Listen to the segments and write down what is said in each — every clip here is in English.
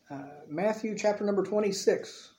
Matthew chapter number 26.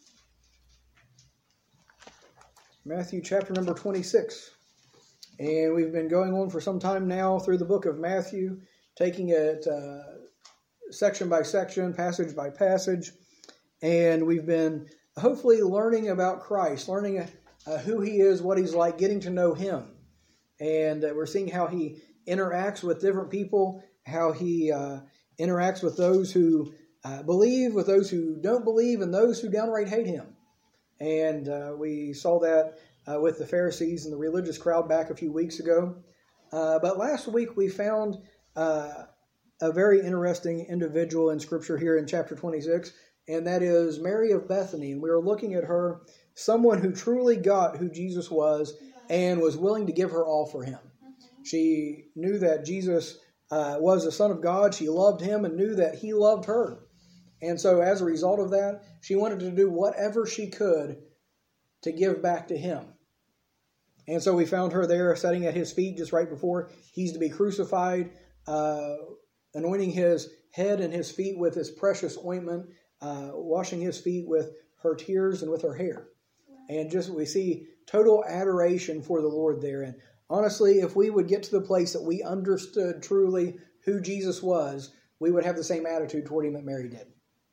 Matthew chapter number 26. And we've been going on for some time now through the book of Matthew, taking it section by section, passage by passage. And we've been hopefully learning about Christ, learning who he is, what he's like, getting to know him. And we're seeing how he interacts with different people, how he interacts with those who believe, with those who don't believe, and those who downright hate him. And we saw that with the Pharisees and the religious crowd back a few weeks ago. But last week we found a very interesting individual in Scripture here in chapter 26, and that is Mary of Bethany. And we were looking at her, someone who truly got who Jesus was and was willing to give her all for him. She knew that Jesus was the Son of God. She loved him and knew that he loved her. And so as a result of that, she wanted to do whatever she could to give back to him. And so we found her there sitting at his feet just right before he's to be crucified, anointing his head and his feet with his precious ointment, washing his feet with her tears and with her hair. And just we see total adoration for the Lord there. And honestly, if we would get to the place that we understood truly who Jesus was, we would have the same attitude toward him that Mary did.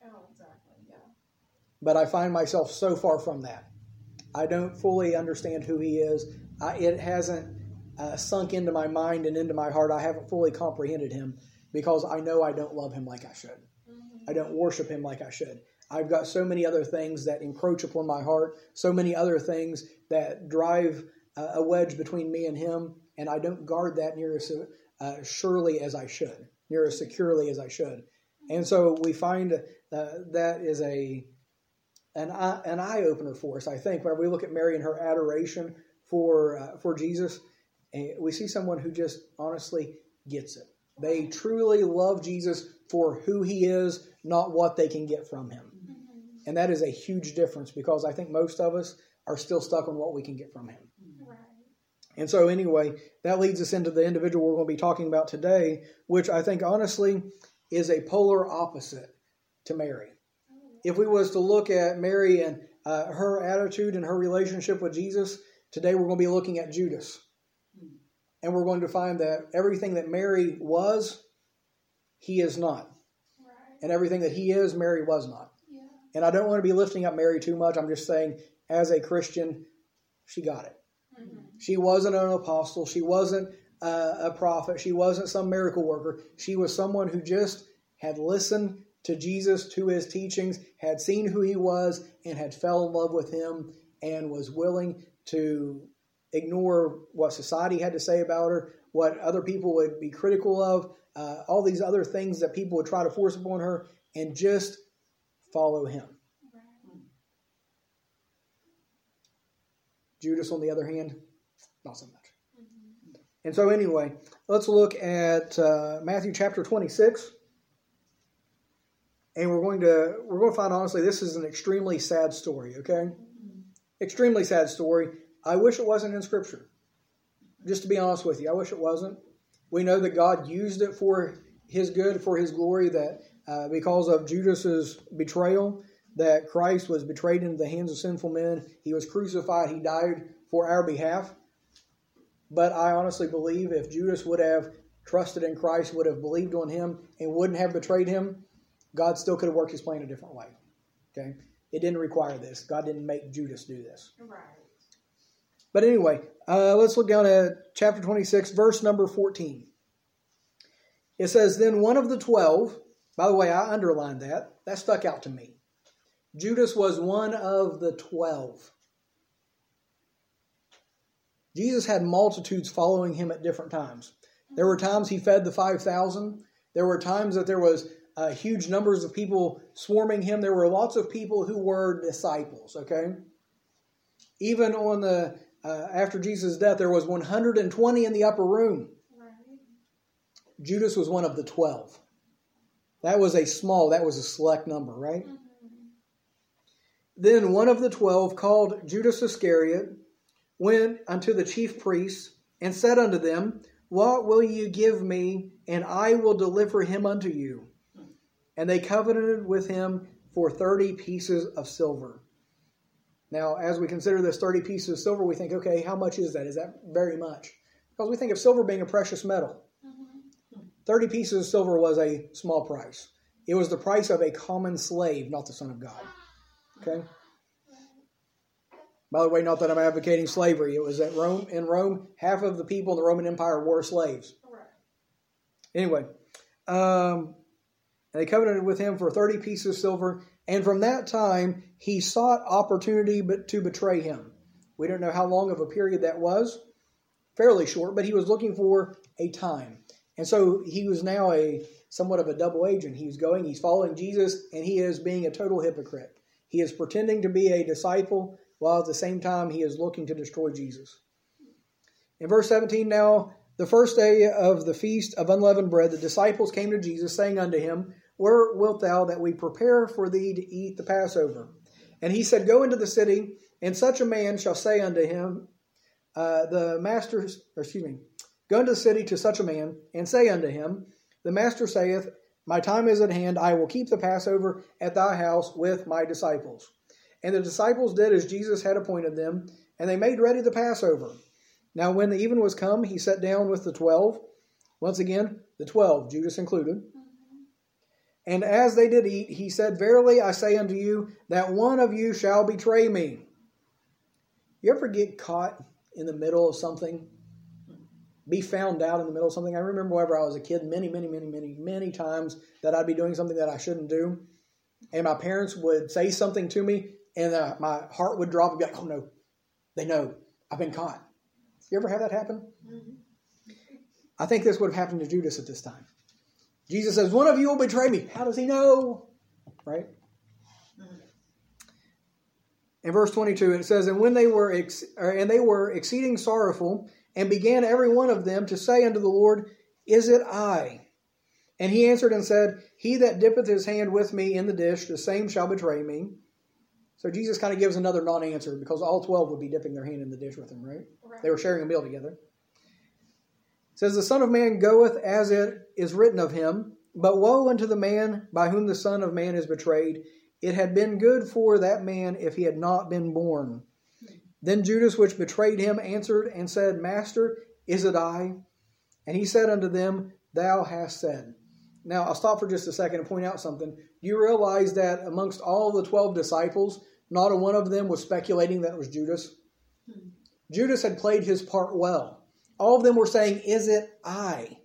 But I find myself so far from that. I don't fully understand who he is. It hasn't sunk into my mind and into my heart. I haven't fully comprehended him because I know I don't love him like I should. I don't worship him like I should. I've got so many other things that encroach upon my heart, so many other things that drive a wedge between me and him, and I don't guard that near as surely as I should, near as securely as I should. And so we find that is an eye-opener for us, I think. Whenever we look at Mary and her adoration for Jesus, we see someone who just honestly gets it. They truly love Jesus for who he is, not what they can get from him. And that is a huge difference because I think most of us are still stuck on what we can get from him. Right. And so anyway, that leads us into the individual we're going to be talking about today, which I think honestly is a polar opposite to Mary. If we was to look at Mary and her attitude and her relationship with Jesus, today we're going to be looking at Judas. And we're going to find that everything that Mary was, he is not. Right. And everything that he is, Mary was not. Yeah. And I don't want to be lifting up Mary too much. I'm just saying, as a Christian, she got it. Mm-hmm. She wasn't an apostle. She wasn't a prophet. She wasn't some miracle worker. She was someone who just had listened to Jesus, to his teachings, had seen who he was, and had fell in love with him, and was willing to ignore what society had to say about her, what other people would be critical of, all these other things that people would try to force upon her, and just follow him. Right. Judas, on the other hand, not so much. Mm-hmm. And so anyway, let's look at Matthew chapter 26. And we're going to find, honestly, this is an extremely sad story, okay? Mm-hmm. Extremely sad story. I wish it wasn't in Scripture. Just to be honest with you, I wish it wasn't. We know that God used it for his good, for his glory, that because of Judas's betrayal, that Christ was betrayed into the hands of sinful men. He was crucified. He died for our behalf. But I honestly believe if Judas would have trusted in Christ, would have believed on him, and wouldn't have betrayed him, God still could have worked his plan a different way. Okay? It didn't require this. God didn't make Judas do this. Right. But anyway, let's look down at chapter 26, verse number 14. It says, Then one of the 12, by the way, I underlined that. That stuck out to me. Judas was one of the 12. Jesus had multitudes following him at different times. There were times he fed the 5,000. There were times that there was huge numbers of people swarming him. There were lots of people who were disciples, okay? Even on the after Jesus' death, there was 120 in the upper room. Right. Judas was one of the 12. That was a select number, right? Mm-hmm. Then one of the 12, called Judas Iscariot, went unto the chief priests and said unto them, What will you give me, and I will deliver him unto you? and they covenanted with him for 30 pieces of silver. Now, as we consider this 30 pieces of silver, we think, okay, how much is that? Is that very much? Because we think of silver being a precious metal. 30 pieces of silver was a small price. It was the price of a common slave, not the Son of God. Okay? By the way, not that I'm advocating slavery. It was that in Rome, half of the people in the Roman Empire were slaves. Anyway, they covenanted with him for 30 pieces of silver, and from that time he sought opportunity to betray him. We don't know how long of a period that was. Fairly short, but he was looking for a time. And so he was now somewhat of a double agent. He's following Jesus, and he is being a total hypocrite. He is pretending to be a disciple, while at the same time he is looking to destroy Jesus. In verse 17, now the first day of the feast of unleavened bread, the disciples came to Jesus, saying unto him, Where wilt thou that we prepare for thee to eat the Passover? And he said, Go into the city, and such a man shall say unto him, Go into the city to such a man, and say unto him, The master saith, My time is at hand, I will keep the Passover at thy house with my disciples. And the disciples did as Jesus had appointed them, and they made ready the Passover. Now when the even was come, he sat down with the 12. Once again, the 12, Judas included. And as they did eat, he said, Verily I say unto you, that one of you shall betray me. You ever get caught in the middle of something? Be found out in the middle of something? I remember whenever I was a kid, many times that I'd be doing something that I shouldn't do. And my parents would say something to me, and my heart would drop and be like, oh no, they know, I've been caught. You ever have that happen? Mm-hmm. I think this would have happened to Judas at this time. Jesus says, one of you will betray me. How does he know? Right? Mm-hmm. In verse 22, it says, And when they were exceeding sorrowful, and began every one of them to say unto the Lord, Is it I? And he answered and said, He that dippeth his hand with me in the dish, the same shall betray me. So Jesus kind of gives another non-answer, because all 12 would be dipping their hand in the dish with him, right? They were sharing a meal together. It says, The Son of Man goeth as it is written of him, but woe unto the man by whom the Son of Man is betrayed. It had been good for that man if he had not been born. Then Judas, which betrayed him, answered and said, Master, is it I? And he said unto them, Thou hast said. Now, I'll stop for just a second and point out something. Do you realize that amongst all the 12 disciples, not a one of them was speculating that it was Judas? Judas had played his part well. All of them were saying, Is it I?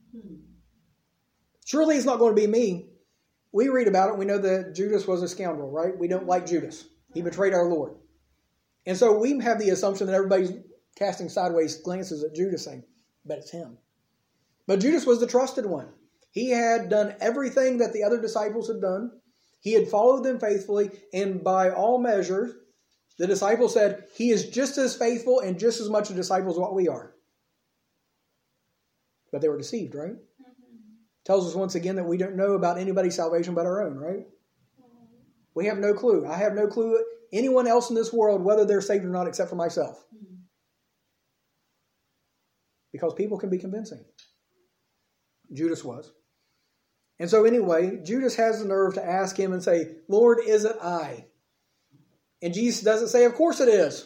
Surely it's not going to be me. We read about it. We know that Judas was a scoundrel, right? We don't like Judas. He betrayed our Lord. And so we have the assumption that everybody's casting sideways glances at Judas saying, but it's him. But Judas was the trusted one. He had done everything that the other disciples had done. He had followed them faithfully. And by all measures, the disciples said, he is just as faithful and just as much a disciple as what we are. But they were deceived, right? Mm-hmm. Tells us once again that we don't know about anybody's salvation but our own, right? Mm-hmm. We have no clue. I have no clue anyone else in this world, whether they're saved or not, except for myself. Mm-hmm. Because people can be convincing. Judas was. And so anyway, Judas has the nerve to ask him and say, Lord, is it I? And Jesus doesn't say, of course it is.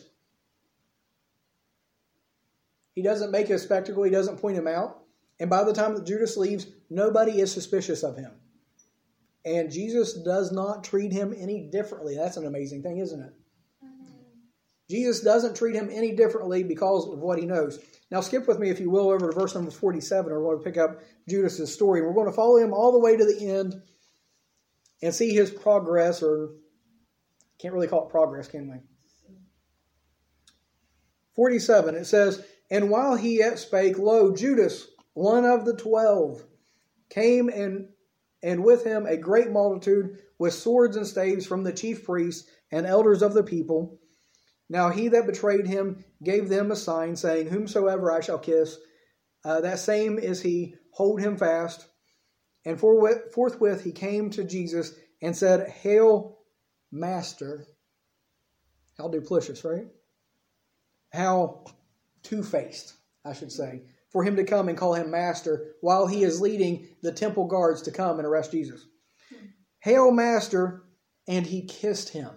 He doesn't make a spectacle. He doesn't point him out. And by the time that Judas leaves, nobody is suspicious of him. And Jesus does not treat him any differently. That's an amazing thing, isn't it? Mm-hmm. Jesus doesn't treat him any differently because of what he knows. Now skip with me, if you will, over to verse number 47. We're going to pick up Judas' story. We're going to follow him all the way to the end and see his progress, or can't really call it progress, can we? 47, it says, And while he yet spake, lo, Judas, one of the 12, came and with him a great multitude with swords and staves from the chief priests and elders of the people. Now he that betrayed him gave them a sign, saying, Whomsoever I shall kiss, that same is he, hold him fast. And forthwith he came to Jesus and said, Hail, Master. How duplicitous, right? How two-faced, I should say, for him to come and call him Master while he is leading the temple guards to come and arrest Jesus. Hail, Master, and he kissed him.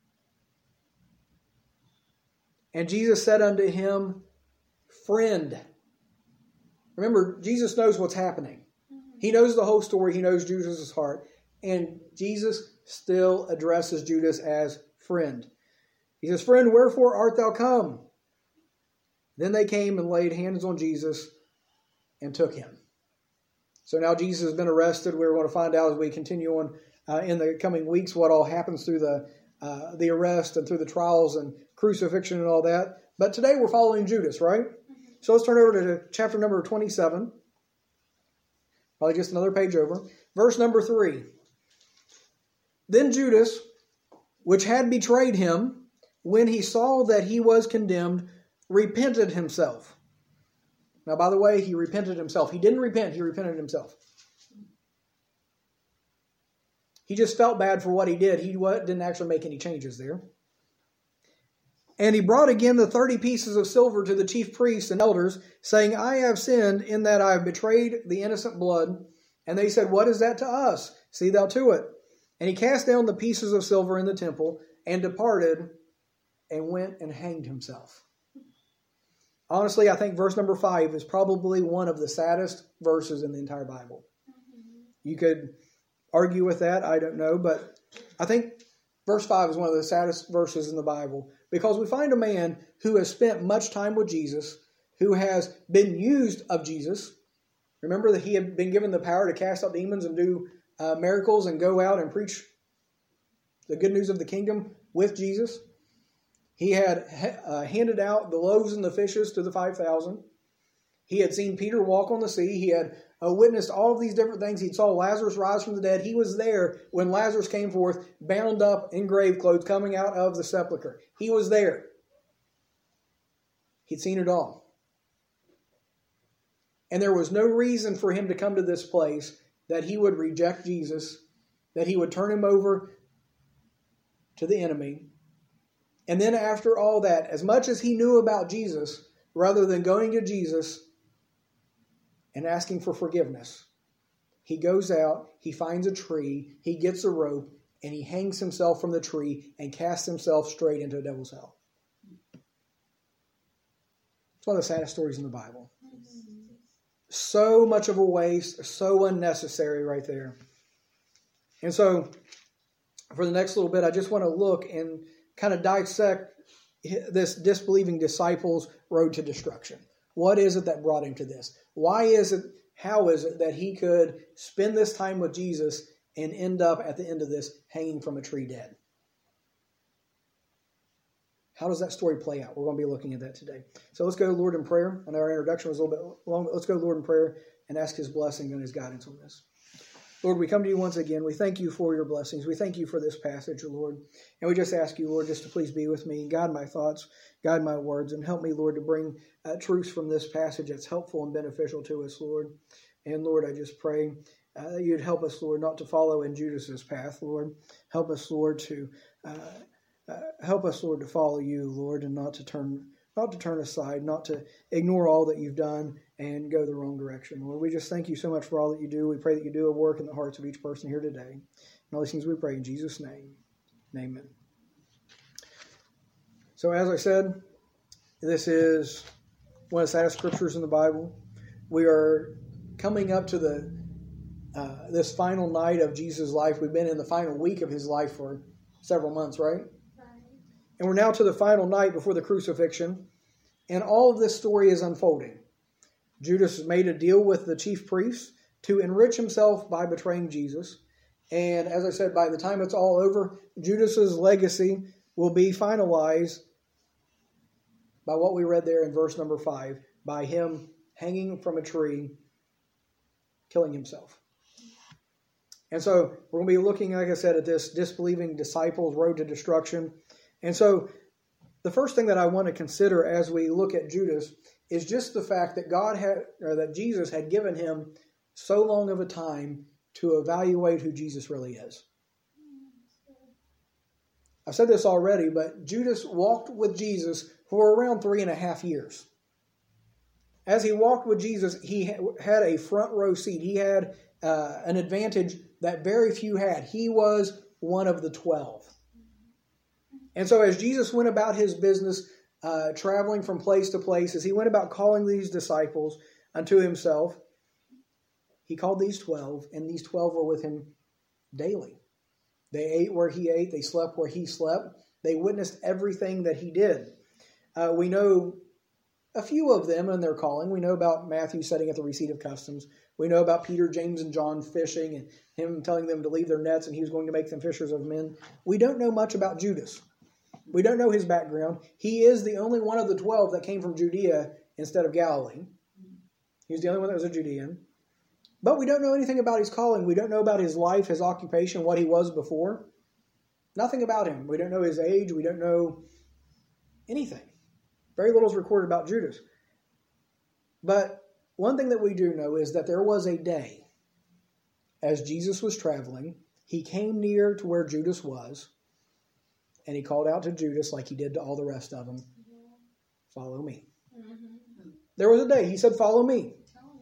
And Jesus said unto him, Friend. Remember, Jesus knows what's happening. He knows the whole story. He knows Judas' heart. And Jesus still addresses Judas as friend. He says, Friend, wherefore art thou come? Then they came and laid hands on Jesus and took him. So now Jesus has been arrested. We're going to find out as we continue on in the coming weeks what all happens through the arrest and through the trials and crucifixion and all that. But today we're following Judas, right? So let's turn over to chapter number 27. Probably just another page over. Verse number 3. Then Judas, which had betrayed him, when he saw that he was condemned, repented himself. Now, by the way, he repented himself. He didn't repent, he repented himself. He just felt bad for what he did. He didn't actually make any changes there. And he brought again the 30 pieces of silver to the chief priests and elders, saying, I have sinned in that I have betrayed the innocent blood. And they said, What is that to us? See thou to it. And he cast down the pieces of silver in the temple and departed and went and hanged himself. Honestly, I think verse number 5 is probably one of the saddest verses in the entire Bible. You could argue with that, I don't know, but I think verse 5 is one of the saddest verses in the Bible because we find a man who has spent much time with Jesus, who has been used of Jesus. Remember that he had been given the power to cast out demons and do miracles and go out and preach the good news of the kingdom with Jesus. He had handed out the loaves and the fishes to the 5,000. He had seen Peter walk on the sea. He had witnessed all of these different things. He saw Lazarus rise from the dead. He was there when Lazarus came forth, bound up in grave clothes, coming out of the sepulchre. He was there. He'd seen it all. And there was no reason for him to come to this place that he would reject Jesus, that he would turn him over to the enemy. And then after all that, as much as he knew about Jesus, rather than going to Jesus and asking for forgiveness, he goes out, he finds a tree, he gets a rope, and he hangs himself from the tree and casts himself straight into a devil's hell. It's one of the saddest stories in the Bible. So much of a waste, so unnecessary right there. And so, for the next little bit, I just want to look and kind of dissect this disbelieving disciple's road to destruction. What is it that brought him to this? Why is it, how is it that he could spend this time with Jesus and end up at the end of this hanging from a tree dead? How does that story play out? We're going to be looking at that today. So let's go to Lord in prayer. I know our introduction was a little bit long, but let's go to Lord in prayer and ask his blessing and his guidance on this. Lord, we come to you once again. We thank you for your blessings. We thank you for this passage, Lord. And we just ask you, Lord, just to please be with me, guide my thoughts, guide my words, and help me, Lord, to bring truths from this passage that's helpful and beneficial to us, Lord. And Lord, I just pray that you'd help us, Lord, not to follow in Judas's path, Lord. Help us, Lord, to follow you, Lord, and not to turn aside, not to ignore all that you've done and go the wrong direction. Lord, we just thank you so much for all that you do. We pray that you do a work in the hearts of each person here today. And all these things we pray in Jesus' name. Amen. So as I said, this is one of the saddest scriptures in the Bible. We are coming up to this final night of Jesus' life. We've been in the final week of his life for several months, right? And we're now to the final night before the crucifixion. And all of this story is unfolding. Judas has made a deal with the chief priests to enrich himself by betraying Jesus. And as I said, by the time it's all over, Judas's legacy will be finalized by what we read there in verse number 5, by him hanging from a tree, killing himself. And so we're going to be looking, like I said, at this disbelieving disciple's road to destruction. And so the first thing that I want to consider as we look at Judas is just the fact that that Jesus had given him so long of a time to evaluate who Jesus really is. I've said this already, but Judas walked with Jesus for around 3.5 years. As he walked with Jesus, he had a front row seat. He had an advantage that very few had. He was one of the 12. And so as Jesus went about his business, traveling from place to place, as he went about calling these disciples unto himself, he called these 12, and these 12 were with him daily. They ate where he ate. They slept where he slept. They witnessed everything that he did. We know a few of them in their calling. We know about Matthew sitting at the receipt of customs. We know about Peter, James, and John fishing, and him telling them to leave their nets, and he was going to make them fishers of men. We don't know much about Judas. We don't know his background. He is the only one of the 12 that came from Judea instead of Galilee. He was the only one that was a Judean. But we don't know anything about his calling. We don't know about his life, his occupation, what he was before. Nothing about him. We don't know his age. We don't know anything. Very little is recorded about Judas. But one thing that we do know is that there was a day, as Jesus was traveling, he came near to where Judas was, and he called out to Judas like he did to all the rest of them, "Follow me." Mm-hmm. There was a day he said, "Follow me."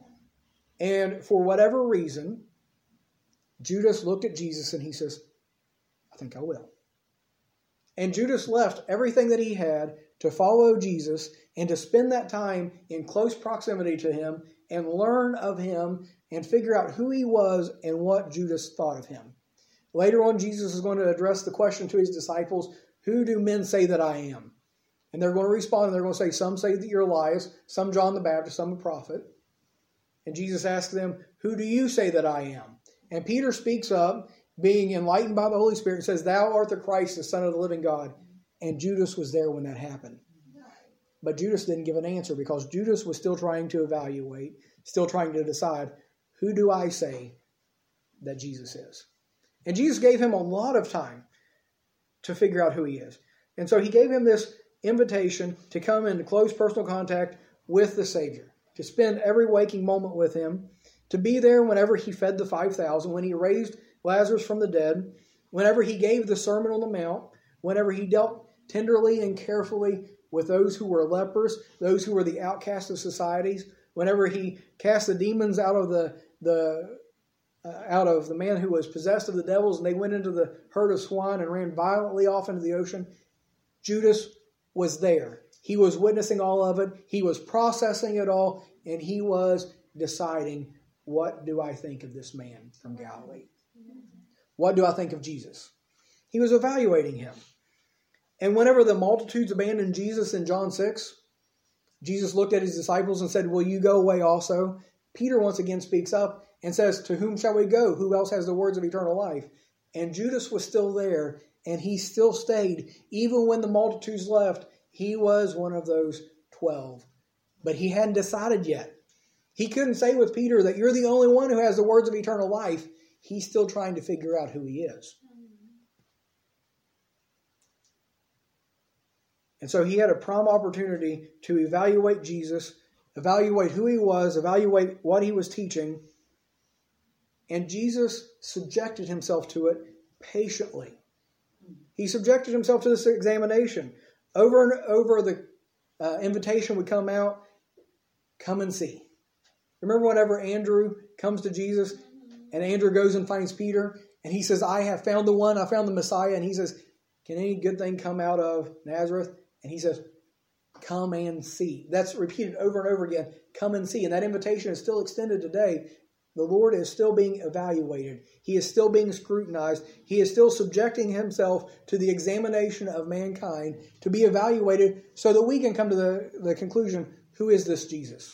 And for whatever reason, Judas looked at Jesus and he says, "I think I will." And Judas left everything that he had to follow Jesus and to spend that time in close proximity to him and learn of him and figure out who he was and what Judas thought of him. Later on, Jesus is going to address the question to his disciples, "Who do men say that I am?" And they're going to respond, and they're going to say, "Some say that you're Elias, some John the Baptist, some a prophet." And Jesus asks them, "Who do you say that I am?" And Peter speaks up, being enlightened by the Holy Spirit, and says, "Thou art the Christ, the Son of the living God." And Judas was there when that happened. But Judas didn't give an answer because Judas was still trying to evaluate, still trying to decide, who do I say that Jesus is? And Jesus gave him a lot of time to figure out who he is. And so he gave him this invitation to come into close personal contact with the Savior, to spend every waking moment with him, to be there whenever he fed the 5,000, when he raised Lazarus from the dead, whenever he gave the Sermon on the Mount, whenever he dealt tenderly and carefully with those who were lepers, those who were the outcasts of societies, whenever he cast the demons out of the man who was possessed of the devils, and they went into the herd of swine and ran violently off into the ocean. Judas was there. He was witnessing all of it. He was processing it all, and he was deciding, what do I think of this man from Galilee? What do I think of Jesus? He was evaluating him. And whenever the multitudes abandoned Jesus in John 6, Jesus looked at his disciples and said, "Will you go away also?" Peter once again speaks up and says, "To whom shall we go? Who else has the words of eternal life?" And Judas was still there, and he still stayed. Even when the multitudes left, he was one of those 12. But he hadn't decided yet. He couldn't say with Peter that you're the only one who has the words of eternal life. He's still trying to figure out who he is. And so he had a prime opportunity to evaluate Jesus, evaluate who he was, evaluate what he was teaching. And Jesus subjected himself to it patiently. He subjected himself to this examination. Over and over, the invitation would come out, "Come and see." Remember whenever Andrew comes to Jesus, and Andrew goes and finds Peter, and he says, "I have found the one, I found the Messiah." And he says, "Can any good thing come out of Nazareth?" And he says, "Come and see." That's repeated over and over again. Come and see. And that invitation is still extended today. The Lord is still being evaluated. He is still being scrutinized. He is still subjecting himself to the examination of mankind to be evaluated so that we can come to the conclusion, who is this Jesus?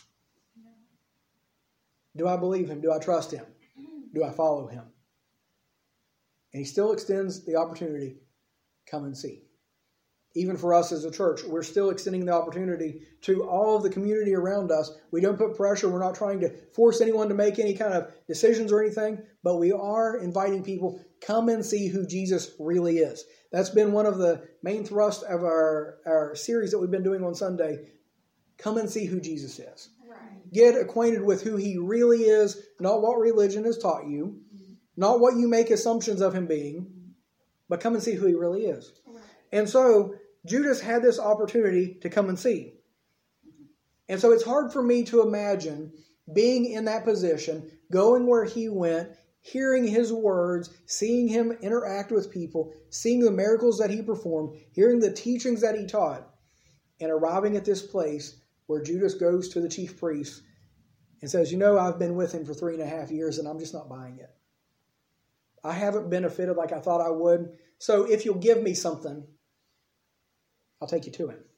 Do I believe him? Do I trust him? Do I follow him? And he still extends the opportunity, come and see. Even for us as a church, we're still extending the opportunity to all of the community around us. We don't put pressure. We're not trying to force anyone to make any kind of decisions or anything, but we are inviting people, come and see who Jesus really is. That's been one of the main thrusts of our series that we've been doing on Sunday. Come and see who Jesus is. Right. Get acquainted with who he really is, not what religion has taught you, not what you make assumptions of him being, but come and see who he really is. Right. And so Judas had this opportunity to come and see. And so it's hard for me to imagine being in that position, going where he went, hearing his words, seeing him interact with people, seeing the miracles that he performed, hearing the teachings that he taught, and arriving at this place where Judas goes to the chief priests and says, I've been with him for 3.5 years and I'm just not buying it. I haven't benefited like I thought I would. So if you'll give me something, I'll take you to him.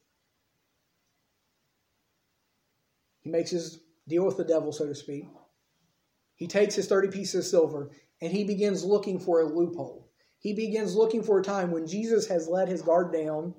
He makes his deal with the devil, so to speak. He takes his 30 pieces of silver and he begins looking for a loophole. He begins looking for a time when Jesus has let his guard down,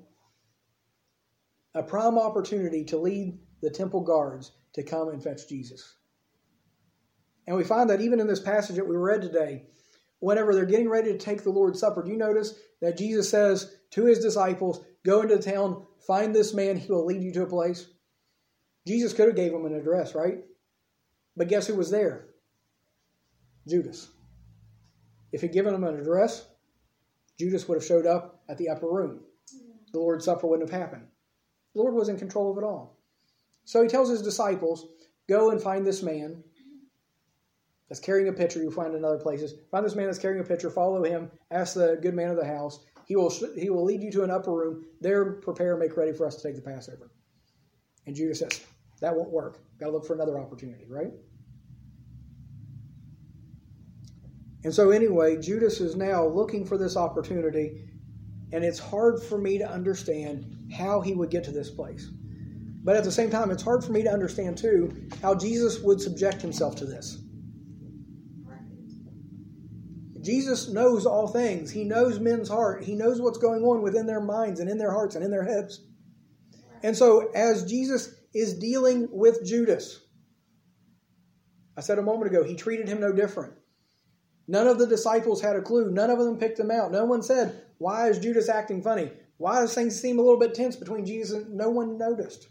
a prime opportunity to lead the temple guards to come and fetch Jesus. And we find that even in this passage that we read today, whenever they're getting ready to take the Lord's Supper, do you notice that Jesus says to his disciples, go into the town, find this man, he will lead you to a place? Jesus could have gave them an address, right? But guess who was there? Judas. If he'd given them an address, Judas would have showed up at the upper room. The Lord's Supper wouldn't have happened. The Lord was in control of it all. So he tells his disciples, go and find this man that's carrying a pitcher. You'll find in other places. Find this man that's carrying a pitcher. Follow him. Ask the good man of the house. He will lead you to an upper room. There, prepare and make ready for us to take the Passover. And Judas says, that won't work. Got to look for another opportunity, right? And so anyway, Judas is now looking for this opportunity, and it's hard for me to understand how he would get to this place. But at the same time, it's hard for me to understand, too, how Jesus would subject himself to this. Jesus knows all things. He knows men's heart. He knows what's going on within their minds and in their hearts and in their heads. And so as Jesus is dealing with Judas, I said a moment ago, he treated him no different. None of the disciples had a clue. None of them picked him out. No one said, why is Judas acting funny? Why does things seem a little bit tense between Jesus and no one noticed?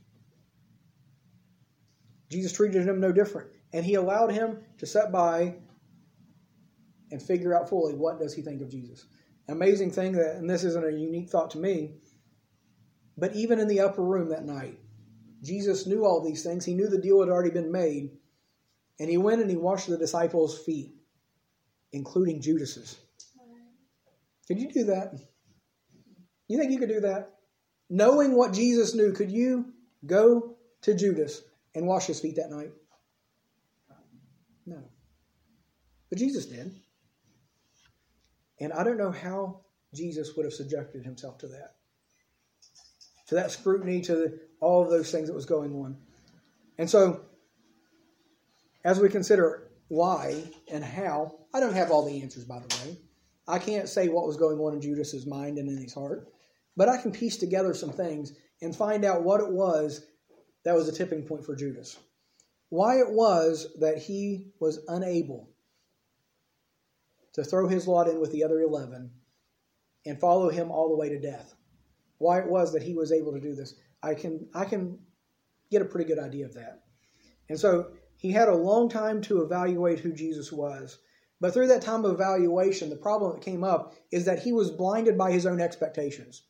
Jesus treated him no different. And he allowed him to sit by and figure out fully what does he think of Jesus. An amazing thing that, and this isn't a unique thought to me, but even in the upper room that night, Jesus knew all these things. He knew the deal had already been made. And he went and he washed the disciples' feet, including Judas's. Could you do that? You think you could do that? Knowing what Jesus knew, could you go to Judas and wash his feet that night? No. But Jesus did. And I don't know how Jesus would have subjected himself to that scrutiny, to all of those things that was going on. And so, as we consider why and how, I don't have all the answers, by the way. I can't say what was going on in Judas's mind and in his heart, but I can piece together some things and find out what it was that was a tipping point for Judas. Why it was that he was unable to throw his lot in with the other 11 and follow him all the way to death. Why it was that he was able to do this. I can get a pretty good idea of that. And so he had a long time to evaluate who Jesus was. But through that time of evaluation, the problem that came up is that he was blinded by his own expectations.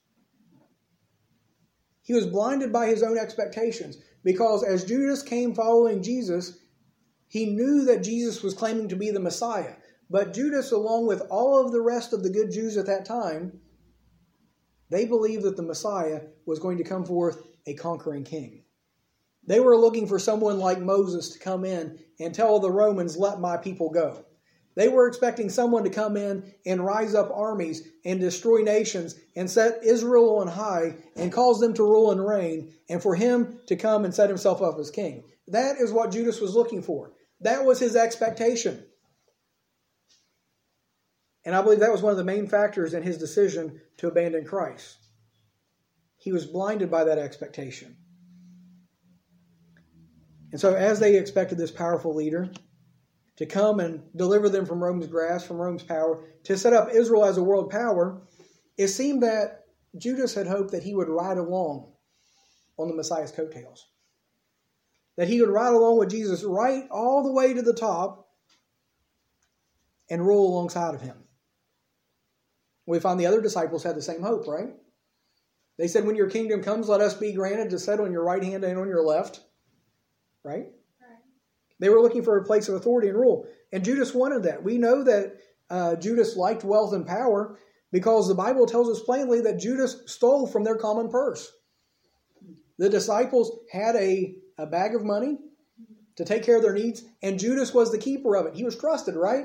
He was blinded by his own expectations because as Judas came following Jesus, he knew that Jesus was claiming to be the Messiah. But Judas, along with all of the rest of the good Jews at that time, they believed that the Messiah was going to come forth a conquering king. They were looking for someone like Moses to come in and tell the Romans, let my people go. They were expecting someone to come in and rise up armies and destroy nations and set Israel on high and cause them to rule and reign, and for him to come and set himself up as king. That is what Judas was looking for. That was his expectation. And I believe that was one of the main factors in his decision to abandon Christ. He was blinded by that expectation. And so as they expected this powerful leader to come and deliver them from Rome's grasp, from Rome's power, to set up Israel as a world power, it seemed that Judas had hoped that he would ride along on the Messiah's coattails. That he would ride along with Jesus right all the way to the top and rule alongside of him. We find the other disciples had the same hope, right? They said, when your kingdom comes, let us be granted to sit on your right hand and on your left. Right? They were looking for a place of authority and rule. And Judas wanted that. We know that Judas liked wealth and power because the Bible tells us plainly that Judas stole from their common purse. The disciples had a bag of money to take care of their needs, and Judas was the keeper of it. He was trusted, right?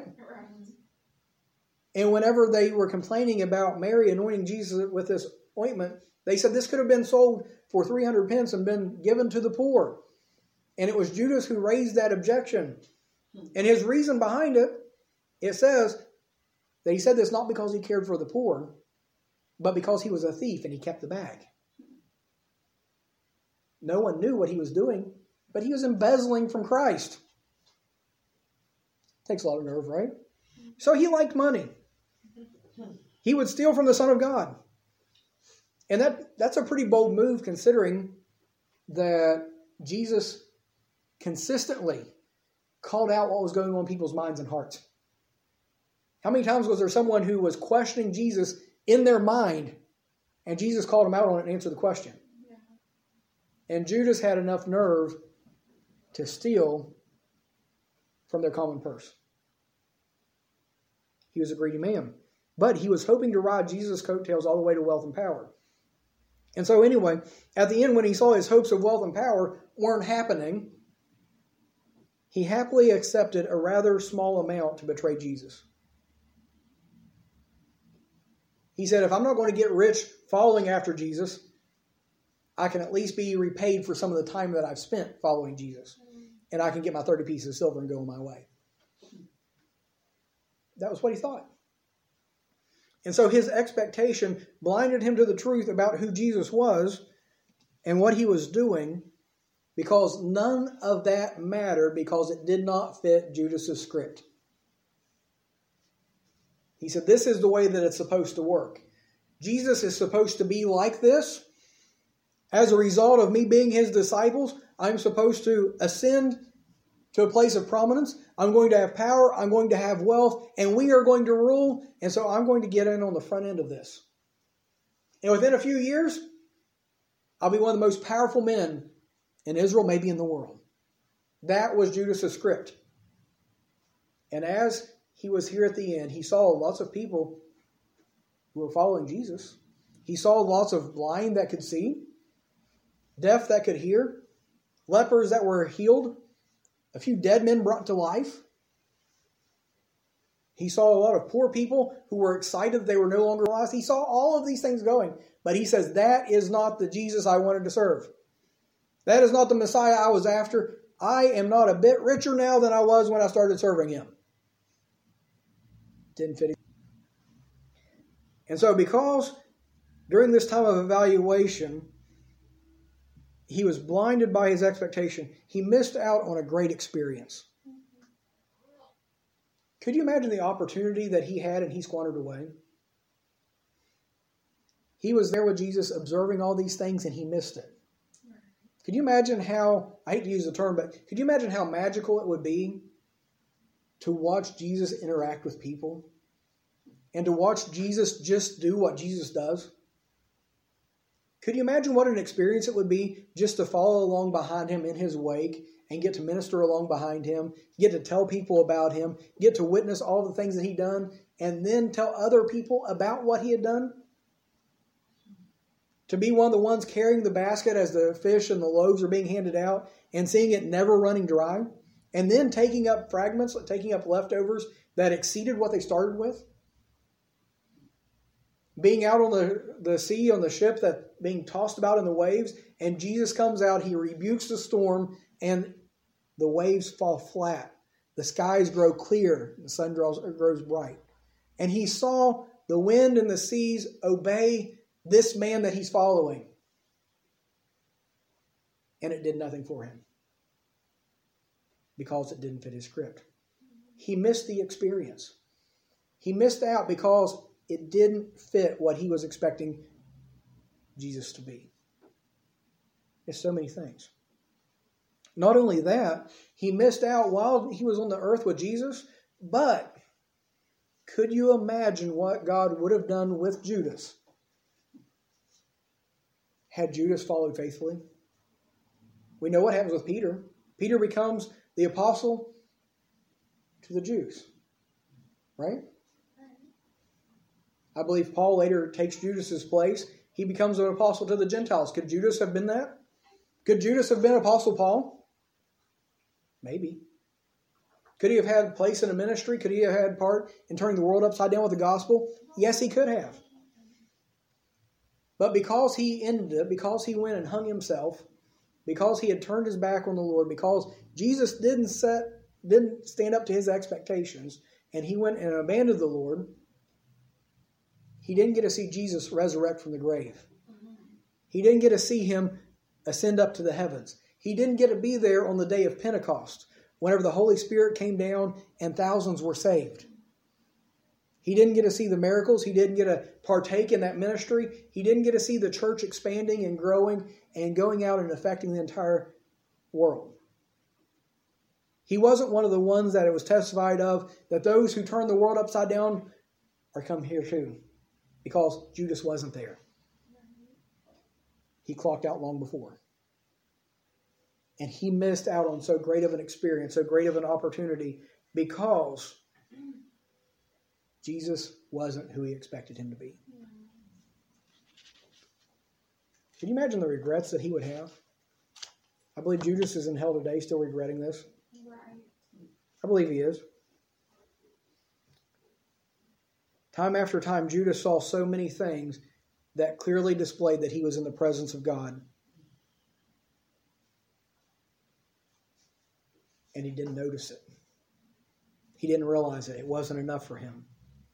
And whenever they were complaining about Mary anointing Jesus with this ointment, they said this could have been sold for 300 pence and been given to the poor. And it was Judas who raised that objection. And his reason behind it, it says that he said this not because he cared for the poor, but because he was a thief and he kept the bag. No one knew what he was doing, but he was embezzling from Christ. Takes a lot of nerve, right? So he liked money. He would steal from the Son of God. And that's a pretty bold move considering that Jesus consistently called out what was going on in people's minds and hearts. How many times was there someone who was questioning Jesus in their mind and Jesus called him out on it and answered the question? Yeah. And Judas had enough nerve to steal from their common purse. He was a greedy man. But he was hoping to ride Jesus' coattails all the way to wealth and power. And so anyway, at the end when he saw his hopes of wealth and power weren't happening, he happily accepted a rather small amount to betray Jesus. He said, if I'm not going to get rich following after Jesus, I can at least be repaid for some of the time that I've spent following Jesus. And I can get my 30 pieces of silver and go on my way. That was what he thought. And so his expectation blinded him to the truth about who Jesus was and what he was doing, because none of that mattered because it did not fit Judas's script. He said, this is the way that it's supposed to work. Jesus is supposed to be like this. As a result of me being his disciples, I'm supposed to ascend to a place of prominence. I'm going to have power. I'm going to have wealth. And we are going to rule. And so I'm going to get in on the front end of this. And within a few years, I'll be one of the most powerful men in Israel, maybe in the world. That was Judas' script. And as he was here at the end, he saw lots of people who were following Jesus. He saw lots of blind that could see, deaf that could hear, lepers that were healed, a few dead men brought to life. He saw a lot of poor people who were excited they were no longer lost. He saw all of these things going. But he says, that is not the Jesus I wanted to serve. That is not the Messiah I was after. I am not a bit richer now than I was when I started serving him. Didn't fit. And so because during this time of evaluation, he was blinded by his expectation, he missed out on a great experience. Could you imagine the opportunity that he had and he squandered away? He was there with Jesus observing all these things and he missed it. Could you imagine how, I hate to use the term, but could you imagine how magical it would be to watch Jesus interact with people and to watch Jesus just do what Jesus does? Could you imagine what an experience it would be just to follow along behind him in his wake and get to minister along behind him, get to tell people about him, get to witness all the things that he'd done, and then tell other people about what he had done? To be one of the ones carrying the basket as the fish and the loaves are being handed out and seeing it never running dry, and then taking up fragments, taking up leftovers that exceeded what they started with? Being out on the sea, on the ship that being tossed about in the waves, and Jesus comes out, he rebukes the storm, and the waves fall flat. The skies grow clear, the sun grows bright. And he saw the wind and the seas obey this man that he's following. And it did nothing for him because it didn't fit his script. He missed the experience. He missed out because it didn't fit what he was expecting Jesus to be. There's so many things. Not only that, he missed out while he was on the earth with Jesus, but could you imagine what God would have done with Judas had Judas followed faithfully? We know what happens with Peter. Peter becomes the apostle to the Jews. Right? I believe Paul later takes Judas's place. He becomes an apostle to the Gentiles. Could Judas have been that? Could Judas have been Apostle Paul? Maybe. Could he have had a place in a ministry? Could he have had part in turning the world upside down with the gospel? Yes, he could have. But because he ended it, because he went and hung himself, because he had turned his back on the Lord, because Jesus didn't stand up to his expectations, and he went and abandoned the Lord, he didn't get to see Jesus resurrect from the grave. He didn't get to see him ascend up to the heavens. He didn't get to be there on the day of Pentecost, whenever the Holy Spirit came down and thousands were saved. He didn't get to see the miracles. He didn't get to partake in that ministry. He didn't get to see the church expanding and growing and going out and affecting the entire world. He wasn't one of the ones that it was testified of that those who turn the world upside down are come here too, because Judas wasn't there. He clocked out long before. And he missed out on so great of an experience, so great of an opportunity, because Jesus wasn't who he expected him to be. Can you imagine the regrets that he would have? I believe Judas is in hell today still regretting this. I believe he is. Time after time, Judas saw so many things that clearly displayed that he was in the presence of God. And he didn't notice it. He didn't realize it. It wasn't enough for him.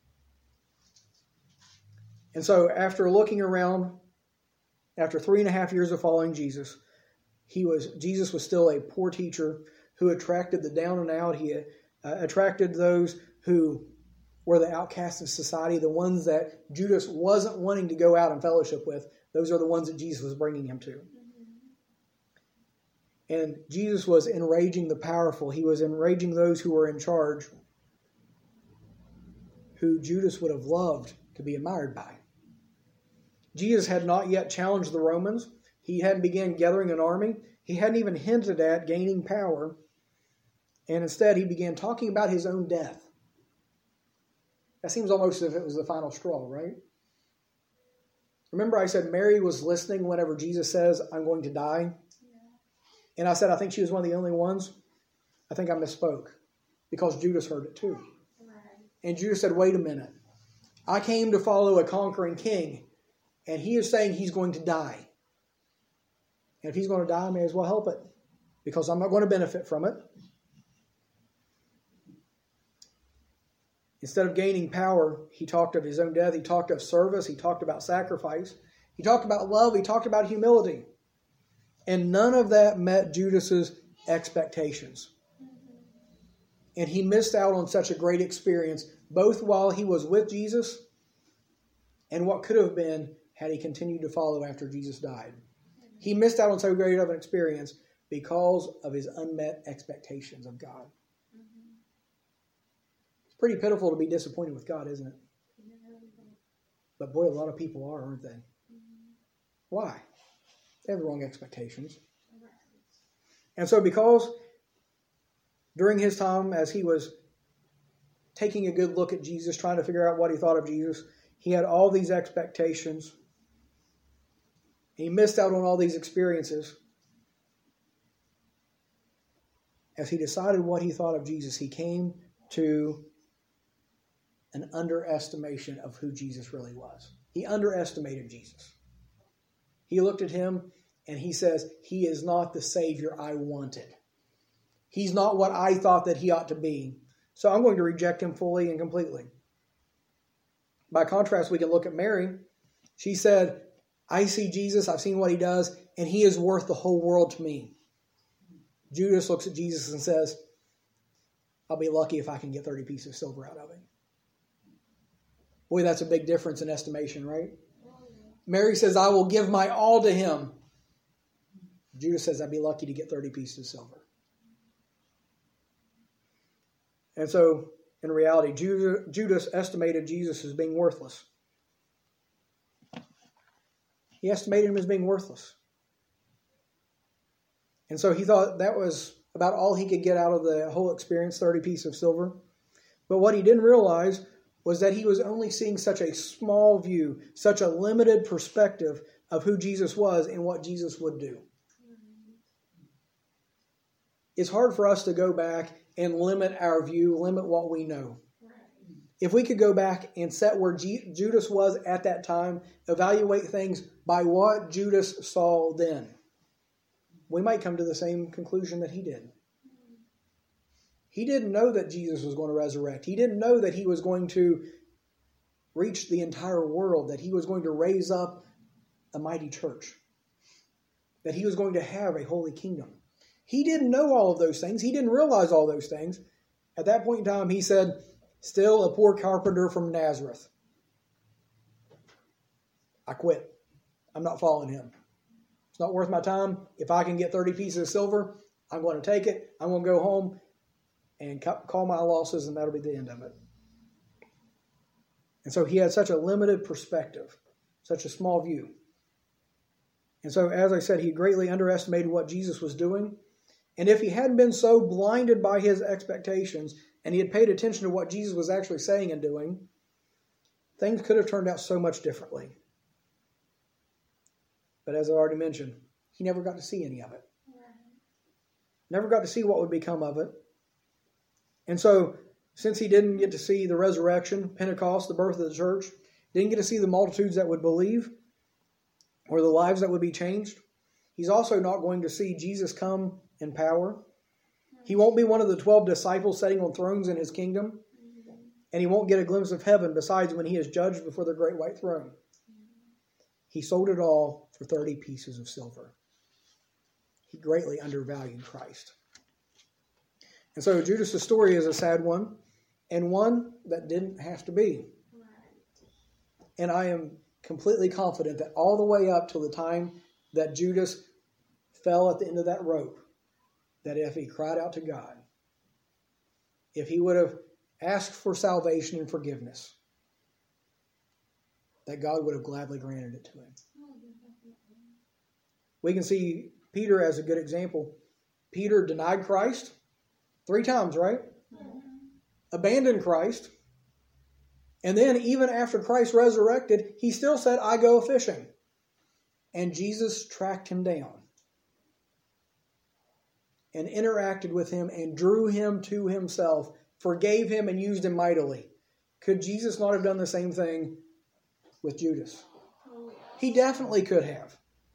And so after looking around, after 3.5 years of following Jesus, Jesus was still a poor teacher who attracted the down and out. He attracted those who were the outcasts of society, the ones that Judas wasn't wanting to go out and fellowship with. Those are the ones that Jesus was bringing him to. And Jesus was enraging the powerful. He was enraging those who were in charge, who Judas would have loved to be admired by. Jesus had not yet challenged the Romans. He hadn't begun gathering an army. He hadn't even hinted at gaining power. And instead, he began talking about his own death. That seems almost as if it was the final straw, right? Remember I said Mary was listening whenever Jesus says, "I'm going to die"? And I said I think she was one of the only ones. I think I misspoke, because Judas heard it too. And Judas said, "Wait a minute. I came to follow a conquering king, and he is saying he's going to die. And if he's going to die, I may as well help it, because I'm not going to benefit from it." Instead of gaining power, he talked of his own death. He talked of service. He talked about sacrifice. He talked about love. He talked about humility. And none of that met Judas's expectations. And he missed out on such a great experience, both while he was with Jesus and what could have been had he continued to follow after Jesus died. He missed out on so great of an experience because of his unmet expectations of God. It's pretty pitiful to be disappointed with God, isn't it? But boy, a lot of people are, aren't they? Why? They have the wrong expectations. And so because during his time, as he was taking a good look at Jesus, trying to figure out what he thought of Jesus, he had all these expectations. He missed out on all these experiences. As he decided what he thought of Jesus, he came to an underestimation of who Jesus really was. He underestimated Jesus. He looked at him and he says, "He is not the Savior I wanted. He's not what I thought that he ought to be. So I'm going to reject him fully and completely." By contrast, we can look at Mary. She said, "I see Jesus, I've seen what he does, and he is worth the whole world to me." Judas looks at Jesus and says, "I'll be lucky if I can get 30 pieces of silver out of him." Boy, that's a big difference in estimation, right? Mary says, "I will give my all to him." Judas says, "I'd be lucky to get 30 pieces of silver." And so, in reality, Judas estimated Jesus as being worthless. He estimated him as being worthless. And so he thought that was about all he could get out of the whole experience, 30 pieces of silver. But what he didn't realize was that he was only seeing such a small view, such a limited perspective of who Jesus was and what Jesus would do. It's hard for us to go back and limit our view, limit what we know. If we could go back and set where Judas was at that time, evaluate things by what Judas saw then, we might come to the same conclusion that he did. He didn't know that Jesus was going to resurrect. He didn't know that he was going to reach the entire world, that he was going to raise up a mighty church, that he was going to have a holy kingdom. He didn't know all of those things. He didn't realize all those things. At that point in time, he said, still a poor carpenter from Nazareth. I quit. I'm not following him. It's not worth my time. If I can get 30 pieces of silver, I'm going to take it. I'm going to go home and call my losses, and that'll be the end of it. And so he had such a limited perspective, such a small view. And so, as I said, he greatly underestimated what Jesus was doing. And if he hadn't been so blinded by his expectations, and he had paid attention to what Jesus was actually saying and doing, things could have turned out so much differently. But as I already mentioned, he never got to see any of it. Never got to see what would become of it. And so, since he didn't get to see the resurrection, Pentecost, the birth of the church, didn't get to see the multitudes that would believe, or the lives that would be changed, he's also not going to see Jesus come in power. He won't be one of the 12 disciples sitting on thrones in his kingdom. And he won't get a glimpse of heaven besides when he is judged before the great white throne. He sold it all for 30 pieces of silver. He greatly undervalued Christ. And so Judas' story is a sad one, and one that didn't have to be. And I am completely confident that all the way up till the time that Judas fell at the end of that rope, that if he cried out to God, if he would have asked for salvation and forgiveness, that God would have gladly granted it to him. We can see Peter as a good example. Peter denied Christ 3 times, right? Abandoned Christ. And then even after Christ resurrected, he still said, I go fishing. And Jesus tracked him down and interacted with him and drew him to himself, forgave him and used him mightily. Could Jesus not have done the same thing with Judas? He definitely could have.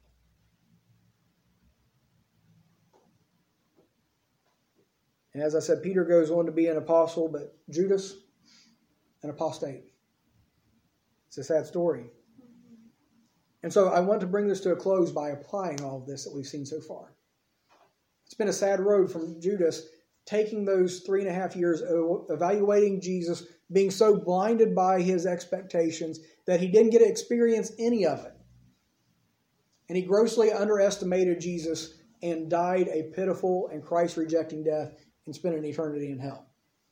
And as I said, Peter goes on to be an apostle, but Judas, an apostate. It's a sad story. And so I want to bring this to a close by applying all of this that we've seen so far. It's been a sad road from Judas taking those 3.5 years, evaluating Jesus, being so blinded by his expectations that he didn't get to experience any of it. And he grossly underestimated Jesus and died a pitiful and Christ-rejecting death and spent an eternity in hell.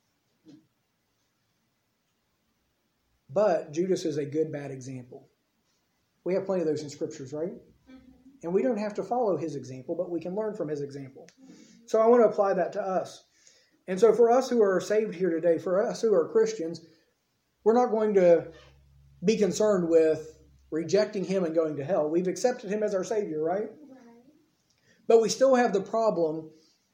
But Judas is a good, bad example. We have plenty of those in scriptures, right? And we don't have to follow his example, but we can learn from his example. So I want to apply that to us. And so for us who are saved here today, for us who are Christians, we're not going to be concerned with rejecting him and going to hell. We've accepted him as our Savior, right? But we still have the problem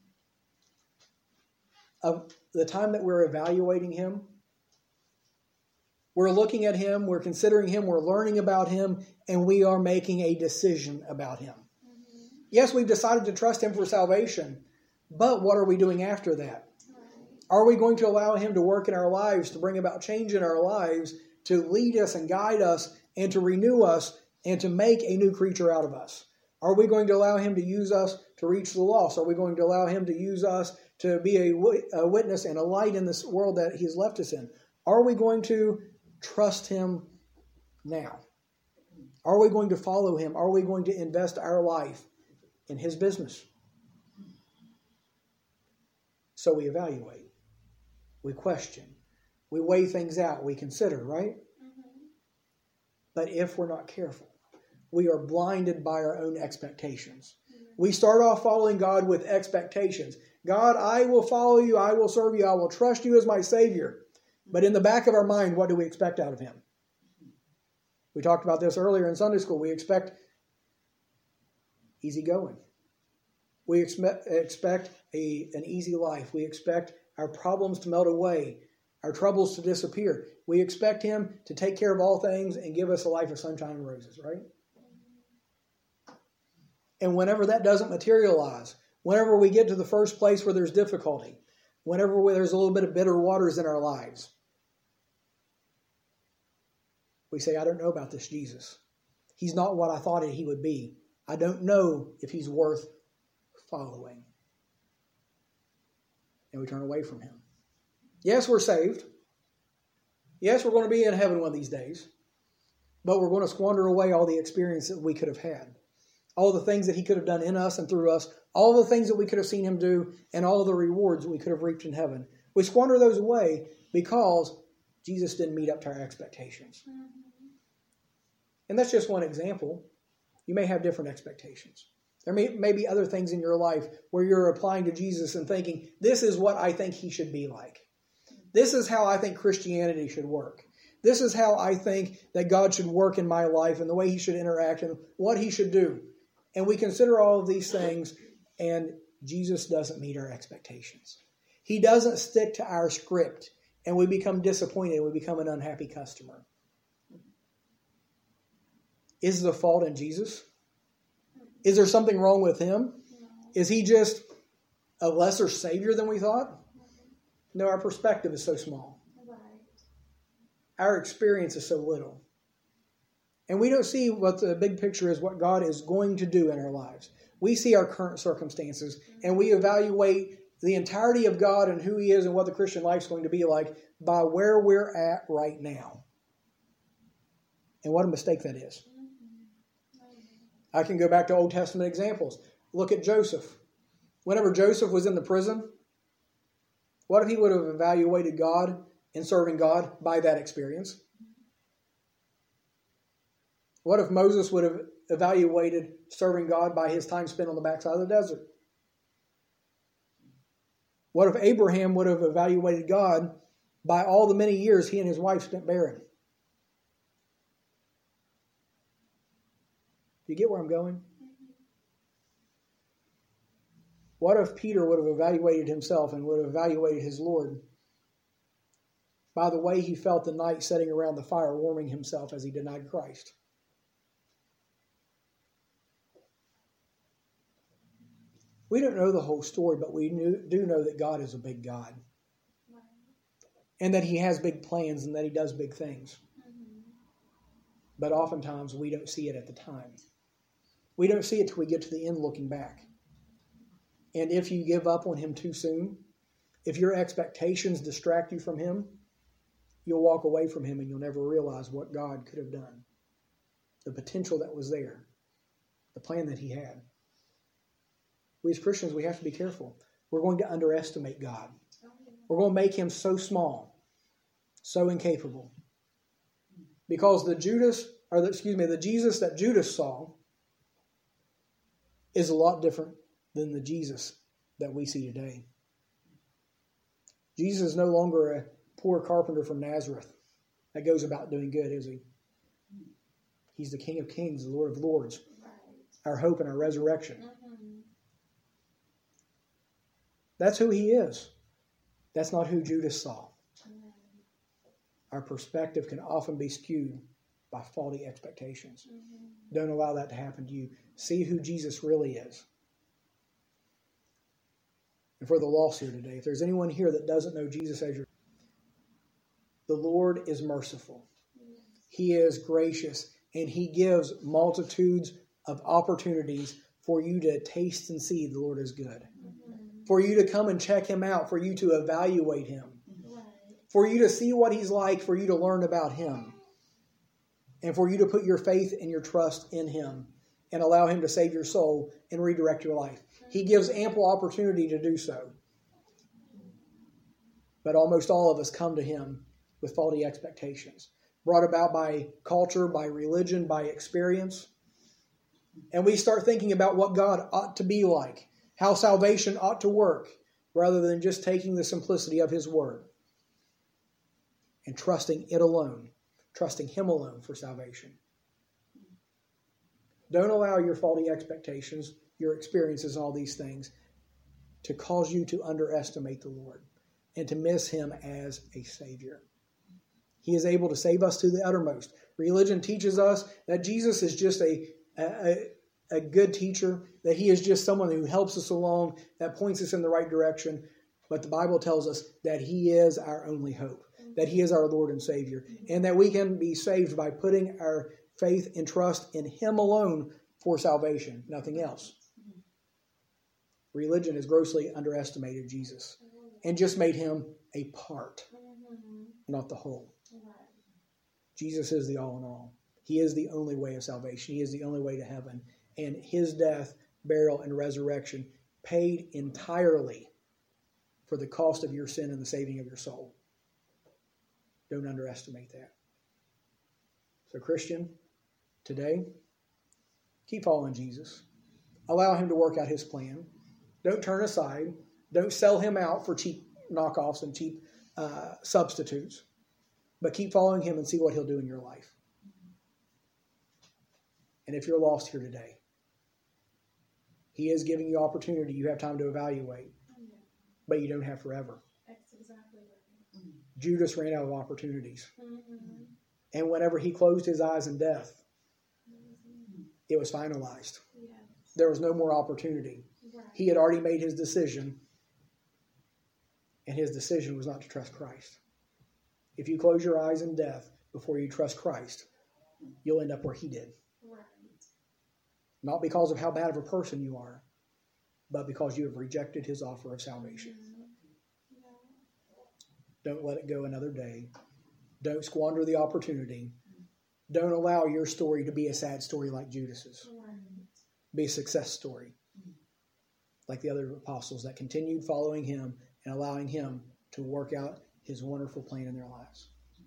of the time that we're evaluating him. We're looking at him, we're considering him, we're learning about him, and we are making a decision about him. Yes, we've decided to trust him for salvation, but what are we doing after that? Are we going to allow him to work in our lives, to bring about change in our lives, to lead us and guide us, and to renew us, and to make a new creature out of us? Are we going to allow him to use us to reach the lost? Are we going to allow him to use us to be a witness and a light in this world that he has left us in? Are we going to trust him now? Are we going to follow him? Are we going to invest our life in his business? So we evaluate. We question. We weigh things out. We consider, right? But if we're not careful, we are blinded by our own expectations. We start off following God with expectations. God, I will follow you, I will serve you, I will trust you as my Savior. But in the back of our mind, what do we expect out of him? We talked about this earlier in Sunday school. We expect easy going. We expect an easy life. We expect our problems to melt away, our troubles to disappear. We expect him to take care of all things and give us a life of sunshine and roses, right? And whenever that doesn't materialize, whenever we get to the first place where there's difficulty, whenever there's a little bit of bitter waters in our lives, we say, I don't know about this Jesus. He's not what I thought he would be. I don't know if he's worth following. And we turn away from him. Yes, we're saved. Yes, we're going to be in heaven one of these days. But we're going to squander away all the experience that we could have had. All the things that he could have done in us and through us. All the things that we could have seen him do. And all the rewards that we could have reaped in heaven. We squander those away because Jesus didn't meet up to our expectations. And that's just one example. You may have different expectations. There may be other things in your life where you're applying to Jesus and thinking, this is what I think he should be like. This is how I think Christianity should work. This is how I think that God should work in my life and the way he should interact and what he should do. And we consider all of these things, and Jesus doesn't meet our expectations. He doesn't stick to our script, and we become disappointed and we become an unhappy customer. Is the fault in Jesus? Is there something wrong with him? Is he just a lesser Savior than we thought? No, our perspective is so small. Our experience is so little. And we don't see what the big picture is, what God is going to do in our lives. We see our current circumstances, and we evaluate the entirety of God and who he is and what the Christian life is going to be like by where we're at right now. And what a mistake that is. I can go back to Old Testament examples. Look at Joseph. Whenever Joseph was in the prison, what if he would have evaluated God and serving God by that experience? What if Moses would have evaluated serving God by his time spent on the backside of the desert? What if Abraham would have evaluated God by all the many years he and his wife spent barren? Do you get where I'm going? What if Peter would have evaluated himself and would have evaluated his Lord by the way he felt the night sitting around the fire warming himself as he denied Christ? We don't know the whole story, but we do know that God is a big God. And that he has big plans and that he does big things. But oftentimes we don't see it at the time. We don't see it till we get to the end looking back. And if you give up on him too soon, if your expectations distract you from him, you'll walk away from him and you'll never realize what God could have done. The potential that was there. The plan that he had. We as Christians, we have to be careful. We're going to underestimate God. We're going to make him so small, so incapable. Because the Jesus that Judas saw is a lot different than the Jesus that we see today. Jesus is no longer a poor carpenter from Nazareth that goes about doing good, is he? He's the King of Kings, the Lord of Lords, our hope and our resurrection. That's who he is. That's not who Judas saw. Our perspective can often be skewed by faulty expectations. Don't allow that to happen to you. See who Jesus really is. And for the lost here today, if there's anyone here that doesn't know Jesus as your... The Lord is merciful. He is gracious. And he gives multitudes of opportunities for you to taste and see the Lord is good. For you to come and check him out. For you to evaluate him. For you to see what he's like. For you to learn about him. And for you to put your faith and your trust in him. And allow him to save your soul and redirect your life. He gives ample opportunity to do so. But almost all of us come to him with faulty expectations. Brought about by culture, by religion, by experience. And we start thinking about what God ought to be like. How salvation ought to work. rather than just taking the simplicity of his word and trusting it alone, trusting him alone for salvation. Don't allow your faulty expectations, your experiences, and all these things to cause you to underestimate the Lord and to miss him as a Savior. He is able to save us to the uttermost. Religion teaches us that Jesus is just a good teacher, that he is just someone who helps us along, that points us in the right direction. But the Bible tells us that he is our only hope, that he is our Lord and Savior, and that we can be saved by putting our faith and trust in him alone for salvation, nothing else. Religion has grossly underestimated Jesus and just made him a part, not the whole. Jesus is the all in all. He is the only way of salvation. He is the only way to heaven. And his death, burial, and resurrection paid entirely for the cost of your sin and the saving of your soul. Don't underestimate that. So, Christian, today, keep following Jesus. Allow him to work out his plan. Don't turn aside. Don't sell him out for cheap knockoffs and cheap substitutes. But keep following him and see what he'll do in your life. And if you're lost here today, he is giving you opportunity. You have time to evaluate. But you don't have forever. That's exactly right. Judas ran out of opportunities. And whenever he closed his eyes in death, it was finalized. Yes. There was no more opportunity. Right. He had already made his decision, and his decision was not to trust Christ. If you close your eyes in death before you trust Christ, you'll end up where he did. Right. Not because of how bad of a person you are, but because you have rejected his offer of salvation. Don't let it go another day. Don't squander the opportunity. Don't allow your story to be a sad story like Judas's. Right. Be a success story like the other apostles that continued following him and allowing him to work out his wonderful plan in their lives.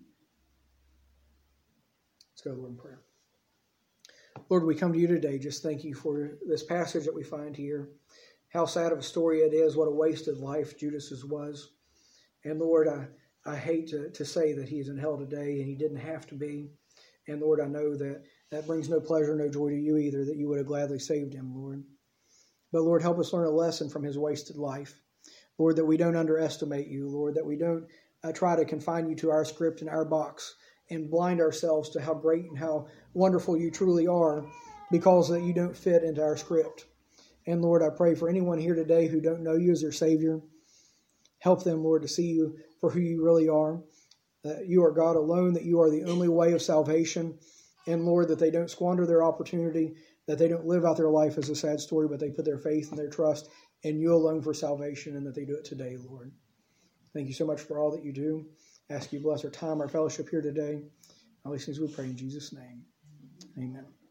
Let's go to the Lord in prayer. Lord, we come to you today. Just thank you for this passage that we find here. How sad of a story it is. What a wasted life Judas's was. And Lord, I hate to say that he is in hell today, and he didn't have to be. And Lord, I know that brings no pleasure, no joy to you either, that you would have gladly saved him, Lord. But Lord, help us learn a lesson from his wasted life. Lord, that we don't underestimate you, Lord, that we don't try to confine you to our script and our box and blind ourselves to how great and how wonderful you truly are because that you don't fit into our script. And Lord, I pray for anyone here today who don't know you as their Savior. Help them, Lord, to see you for who you really are. That you are God alone, that you are the only way of salvation. And Lord, that they don't squander their opportunity, that they don't live out their life as a sad story, but they put their faith and their trust in you alone for salvation, and that they do it today, Lord. Thank you so much for all that you do. I ask you to bless our time, our fellowship here today. All these things we pray in Jesus' name. Amen.